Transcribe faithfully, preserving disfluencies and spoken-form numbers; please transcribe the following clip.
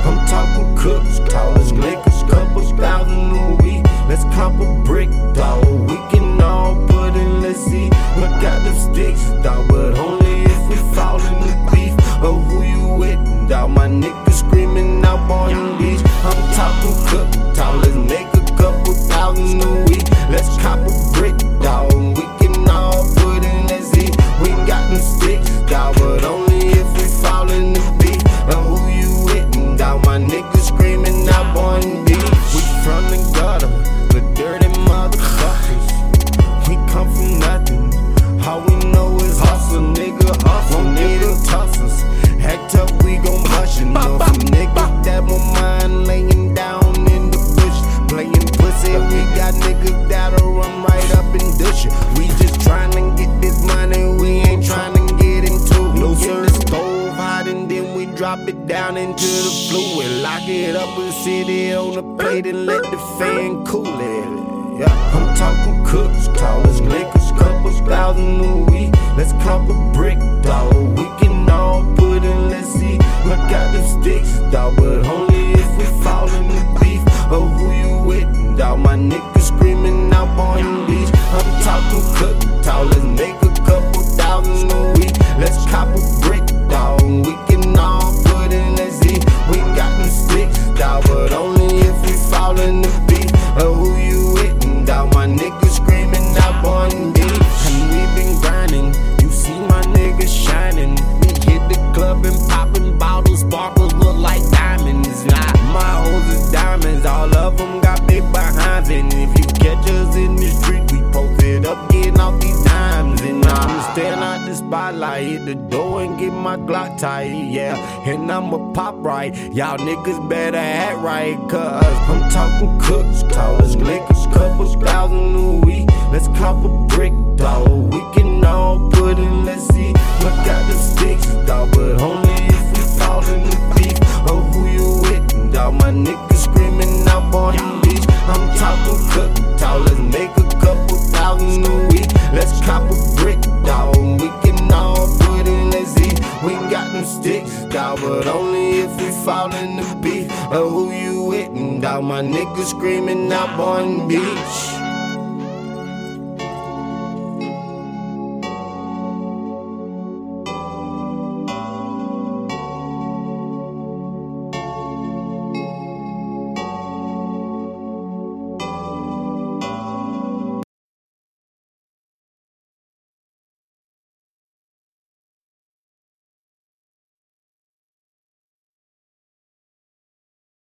I'm talking cooks, callers, liquors, couples, thousand a week. Let's cop a brick, dawg. We can all put in, let's see. We got the sticks, dawg, but only if we fall in the beef. Oh, who you with, dawg? My niggas screaming out on the beach. I'm talking cook, dawg. Let's make a couple thousand a week. Let's cop a brick, dawg. We can all put in, let's see. We got them sticks, dawg, but only if we fall in the beef. Oh, who you with, dawg? My niggas screaming out on the beach. We from the gutter, the dirty motherfuckers. We come from nothing. All we know is hustle, nigga, hustle, nigga, toss us. Act up, we gon' bust you. Know some niggas that won't mind laying down in the bush, playing pussy. We got niggas that'll run right up and dish it. We just tryna get this money, we ain't tryna get into it. No sir, the stove hot and then we drop it down into the fluid. Lock it up and sit it on the plate and let the fan cool it. Yeah, I'm talking cooks, callers, liquors, couples, thousand a week. Let's cop a brick, dawg. We can all put in, let's see. We got the sticks, dawg, but only if we fall in the beef. Oh, who you with, dawg? My niggas screaming out on the beach. I'm talking cook, dawg. Let's make a couple thousand a week. Let's cop a brick, dawg. We can all put in, let's see. We got them sticks, dawg, but only if we fall in the beef. Oh, who you with, dawg? My niggas screaming out on the beach. And we been grinding, you see my niggas shining. We hit the club and popping bottles, sparkles look like diamonds. Nah, my hoes is diamonds, all of them got big behinds. And if you catch us in the street, we posted up getting off these dimes. And I'm staring out the spotlight, hit the door and get my Glock tight, yeah. And I'ma pop right, y'all niggas better act right, cause I'm talking cooks, callers, liquors, couples, thousand a week. Let's cop a brick, dawg. We can all put in, let's see. We got the sticks, dawg, but only if we fall in the beef. Oh, who you with, dawg? My niggas screaming out on the beach. I'm talking cook, dawg. Let's make a couple thousand a week. Let's cop a brick, dawg. We can all put in, let's see. We got them sticks, dawg, but only if we fall in the beef. Oh, who you with, dawg? My niggas screaming out on the beach.